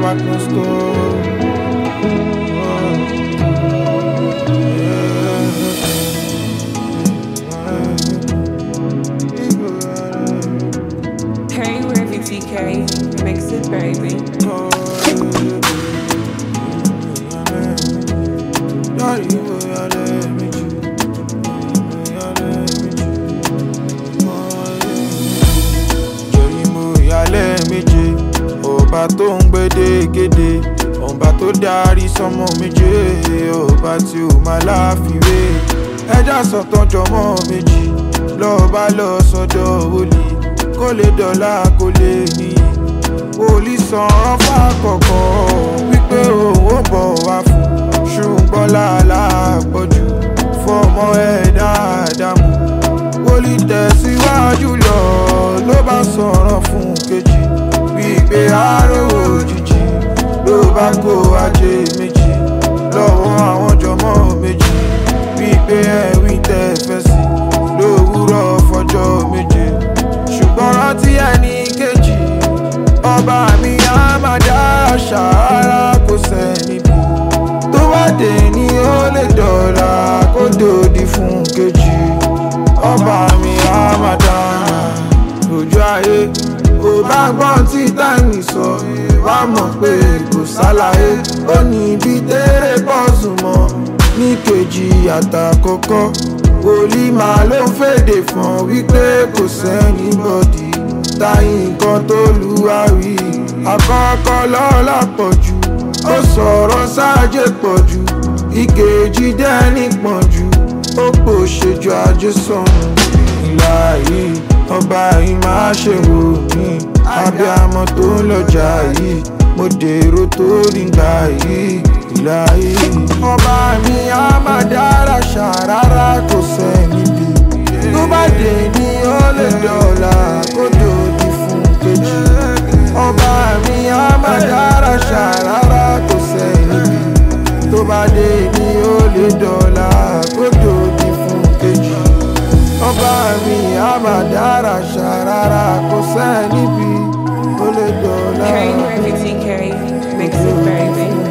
back, no stop. Carry wherever TK, mix it, baby. Ọba tó ń gbédégédé, ọba tó darí sọmọ méje, ọba tí ó máa láfiwé. Ẹja sọ̀tàn jọmọ méjì, lọ́ba lọ sọ́dọ̀ wòlíì, kó lè dọ̀la kó lè níyì. Wòlíì sọ̀rọ̀ fákọ̀kọ̀ wípé òun ò bọ̀ wá fún, ṣùgbọ́n làálà pọ̀jù fọmọ ẹ̀ dáadáa mú. Wòlíì tẹ̀síwájú lọ ló bá sọ̀rọ̀ fún kejì, wípé àárò òjijì ló bá kó ajé méjì lọ́wọ́ àwọn jọmọ́ méjì, wípé ẹ̀wìn tẹ́ fẹ́ sí lówùúrọ̀ fọjọ́ méje. Ṣùgbọ́n rántí ẹni kejì, ọba mi á máa dá ṣàárá, kò sẹ́ni bí tó bá dé ní ó lè dọ̀la kó dòdì fún kejì. Ọba mi á máa dá lójú ayé, ò bá gbọ́n tí táìmì sọ wá mọ̀ pé kò ṣàlàyé. Ó ní ibi tẹ́rẹ̀ bọ́ọ̀sù mọ́ ní kejì àtàkọ́kọ́, wòlíì máa ló ń fèdè fún wípé kò sẹ́ni bọ́dì táyì nǹkan tó lùwárí. Àkọ́kọ́ lọ́la pọ̀jù, ó sọ̀rọ̀ sáájé pọ̀jù, ìkejì dẹ́ni pọ̀jù, ó pòṣèjọ ajé sọ̀rùn. Ìlà yìí ọba yìí máa ṣe wò mí, abiyamọ tó ń lọ́jà yìí, mo dèrò tó nígbà yìí. Ìlà yìí ọba mi á máa dára ṣàrárá, kò sẹ́ni bí tó bá dé ní ó lè dọ̀la kó dòdì fún kejì. Ọba mi á máa dára ṣàrárá, kò sẹ́ni bí tó bá dé ní ó lè dọ̀la kó dòdì fún kejì. Ọba mi á máa dára ṣàrárá, kò sẹ́ni bí ó lè dọ̀la. Carry wherever TK, mix it, baby.